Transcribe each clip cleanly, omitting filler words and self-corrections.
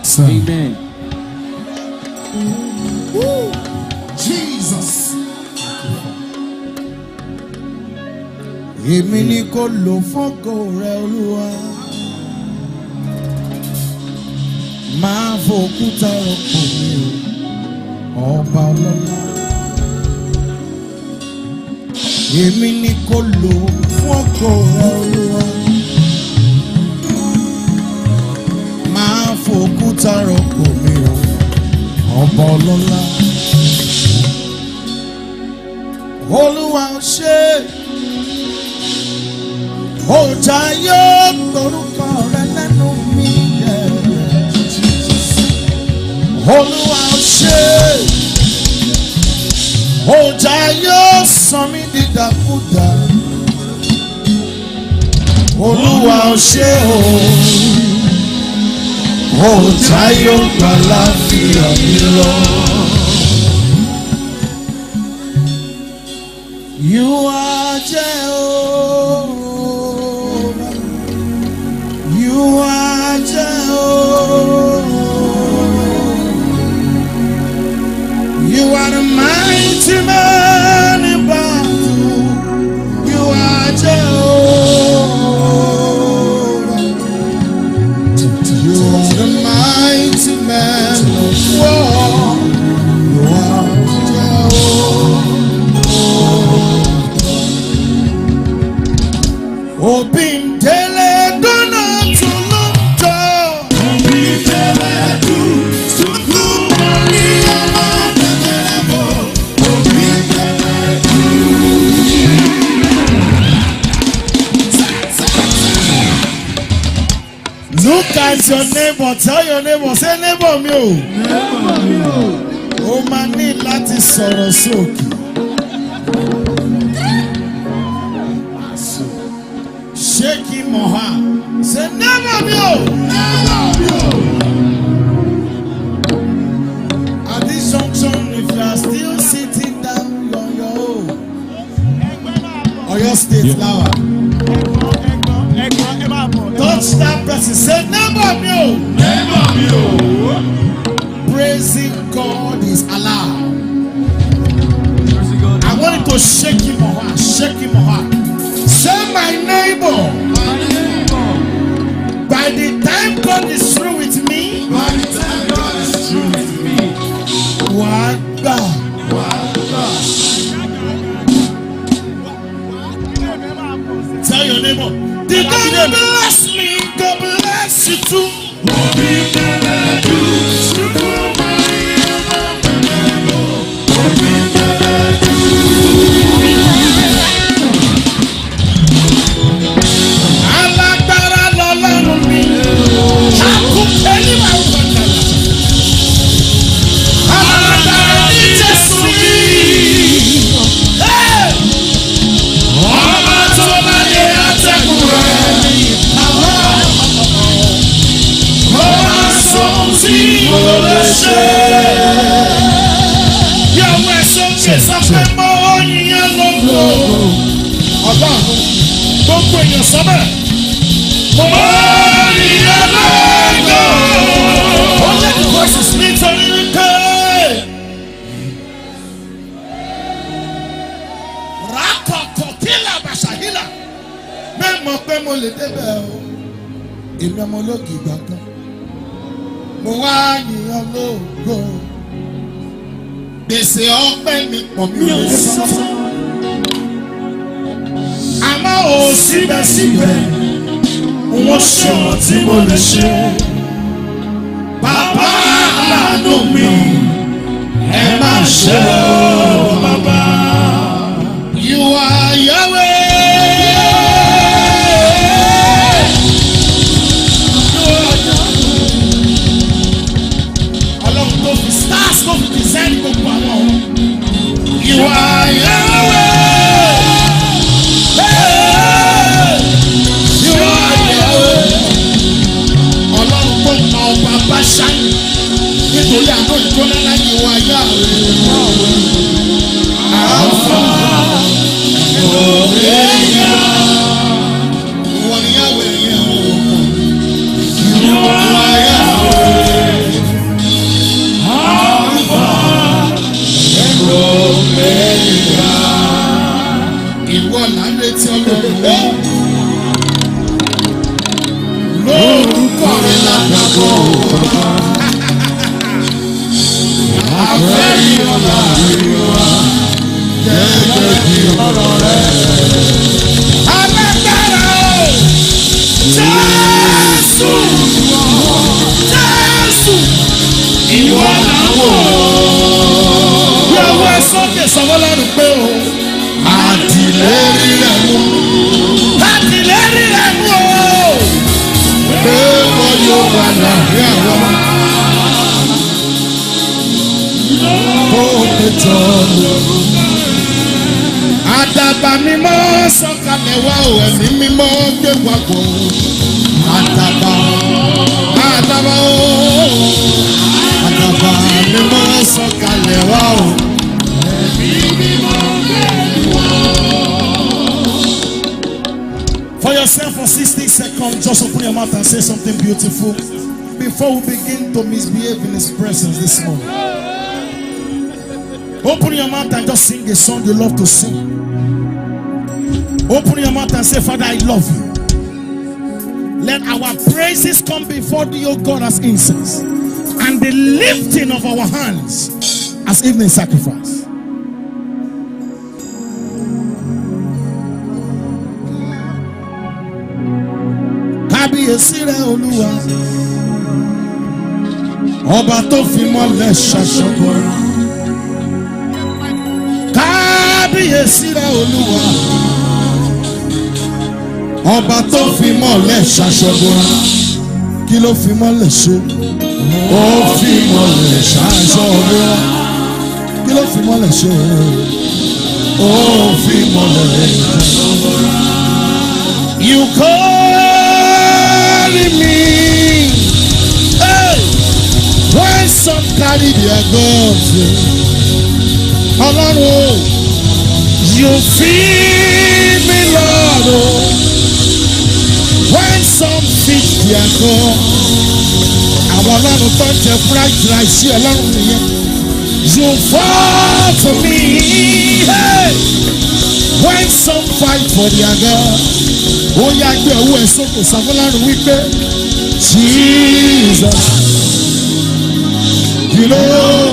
Amen. Jesus. Èmi ni kò lò fọ́kọ rẹ Olúwa. Máa fòkúta rọpò mi o, ọba ọlọ́lá. Èmi ni kò lò fọ́kọ rẹ Olúwa. Máa fòkúta rọpò mi o, ọba ọlọ́lá. Olúwa ṣe. Ọjà yóò gbórúkọ rẹ lẹ́nu mi yẹ. Olúwa ṣe. Ọjà yóò sọ mí dìdàkudà. Olúwa ṣe o. Ọjà yóò gbà láfíà mi lọ. You are Jehovah. You are Jehovah. You are the mighty man in battle. You are Jehovah. You are the mighty man of war. You are Jehovah. Obindele dona tuluto. Obindele du sukumani amadelebo. Obindele du. Look at your neighbor. Tell your neighbor. Say neighbor mi o. Neighbor mi o. O máa ní láti sọ̀rọ̀ sókè. Shaky Moha. Say never me oh. Never me oh. At this junction, if you are still sitting down on your own, or your state flower, touch that person. Say never me oh. Never me oh. Praising God is allowed. I want you to shake him Moha. Shake him Moha. Say my neighbor. My neighbor. By the time God is through with me. By the time God is through with me. What God? What God? Tell your neighbor. The God bless me. God bless you too. Gbèsè ọpẹ́ mi pọ̀ mi ò lè sọ. Àmọ́ ò síbẹ̀síbẹ̀ wọ́n ṣe ohun tí mo lè ṣe. Bàbá aláàánú mi ẹ má ṣe o bàbá. You are Yahweh. You are Yahweh. You are Yahweh. Ọlọ́run tó na ọba bá ṣáyé nítorí àánú ìjọba láyé you are Yahweh. Alpha Omega. You are Yahweh. You are Yahweh. Àdàbà mímọ́ sọ̀kalẹ̀ wá o, ẹ̀mí mímọ́ gbé wa bọ̀. Àdàbà o, àdàbà mímọ́ sọ̀kalẹ̀ wá o, ẹ̀mí mímọ́ gbé wa. For yourself for 60 seconds, just open your mouth and say something beautiful before we begin to misbehave in His presence this morning. Open your mouth and just sing a song you love to sing. Open your mouth and say, Father, I love you. Let our praises come before thee, O God, as incense, and the lifting of our hands as evening sacrifice. Kábíyèsí rẹ̀ Olúwa, ọba tó fi mọ́lẹ̀ ṣaṣọ́gbọ́ra. Kábíyèsí rẹ̀ Olúwa, ọba tó fi mọ́lẹ̀ ṣaṣọ́gbọ́ra. Kí ló fi mọ́lẹ̀ ṣe? Ó fi mọ́lẹ̀ ṣaṣọ́gbọ́ra. Kí ló fi mọ́lẹ̀ ṣe? Ó fi mọ́lẹ̀ ṣaṣọ́gbọ́ra. You carry me, hey, when some carry their gods. Ọlọ́run, you feed me, Lord. When some feed their gods. Àwọn ọlọ́run tó ń jẹ fried rice sí ọlọ́run nìyẹn. You fall for me, hey, when some fight for their God. Ó yá gbé owó ẹ̀ sókè sàfọ́lárun wípé Jesus, you know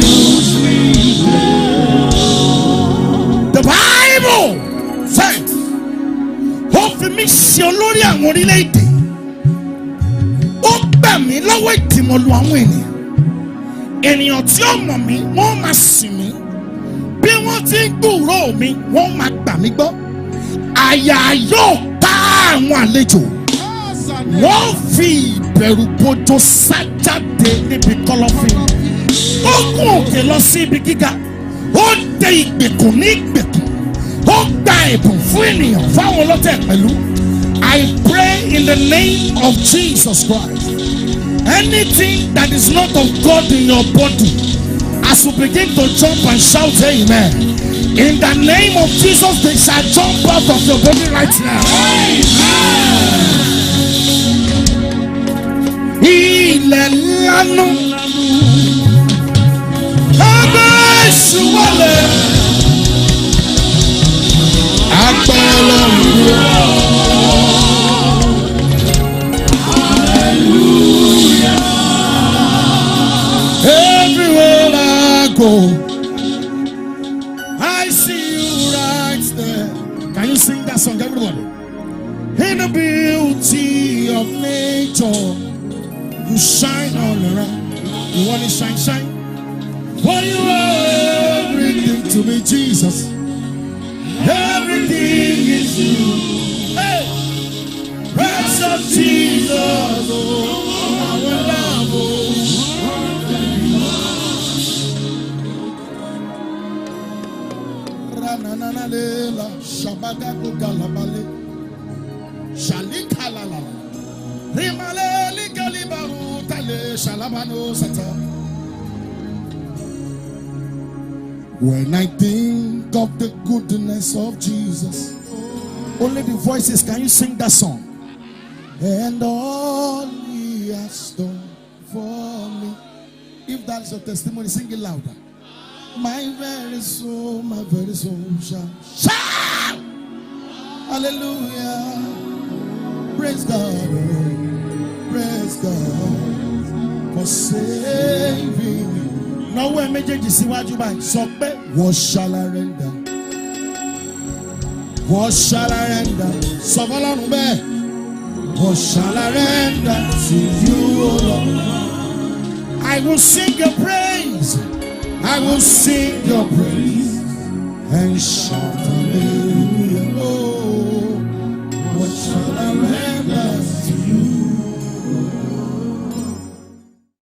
the Bible says ó fi mí ṣe olórí àwọn orílẹ̀-èdè. Ó gbà mí lọ́wọ́ ìdìmọ̀lù àwọn ènìyàn. Ènìyàn tí ó mọ̀ mí wọ́n máa sìn mí. Bí wọ́n ti ń gbúròó mi wọ́n máa gbà mí gbọ́. Àyà yóò ká àwọn àlejò. Wọ́n fi ìbẹ̀rù bojo sá jáde níbi kọ̀lọ̀fín. Ó gùn òkè lọ sí ibi gíga. Ó dé ìgbèkùn ní ìgbèkùn. Ó gba ẹ̀bùn fún ènìyàn fáwọn ọlọ́tẹ̀ pẹ̀lú. I pray in the name of Jesus Christ. Anything that is not of God in your body, as you begin to jump and shout amen, in the name of Jesus, they shall jump out of your body right now. Ilẹ̀ lanu, ẹgbẹ́ ìṣúwọ́lẹ̀, agbára ìlú. Everywhere I go, I see you right there. Can you sing that song, everybody? In the beauty of nature, you shine all around. You want to shine, shine? For you are everything to me, Jesus. Everything is you. Hey, precious Jesus, oh, our love, oh. Ranananalela, Shabadago Galabale, Shalikalala, Rimale, Ligalibaru, Tale, Shalabano Sata. When I think of the goodness of Jesus, only the voices, can you sing that song? And all He has done for me. If that's your testimony, sing it louder. My very soul shall shout. Hallelujah. Praise God. Praise God. for saving me. Now when méjèèjì síwájú báyìí sọ pé what shall I render? What shall I render? Sọ fọ́lọ́run bẹ́ẹ̀. What shall I render to you, O Lord? I will sing your praise. I will sing your praise and shout hallelujah.